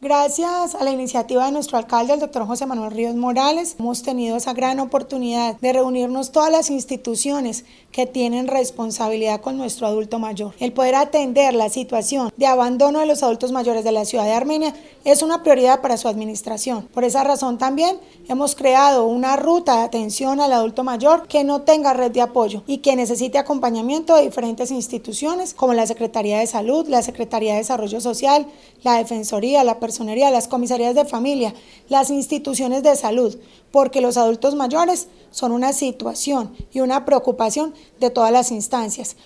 Gracias a la iniciativa de nuestro alcalde, el doctor José Manuel Ríos Morales, hemos tenido esa gran oportunidad de reunirnos todas las instituciones que tienen responsabilidad con nuestro adulto mayor. El poder atender la situación de abandono de los adultos mayores de la ciudad de Armenia es una prioridad para su administración. Por esa razón también hemos creado una ruta de atención al adulto mayor que no tenga red de apoyo y que necesite acompañamiento de diferentes instituciones como la Secretaría de Salud, la Secretaría de Desarrollo Social, la Defensoría, la Personería, las comisarías de familia, las instituciones de salud, porque los adultos mayores son una situación y una preocupación de todas las instancias.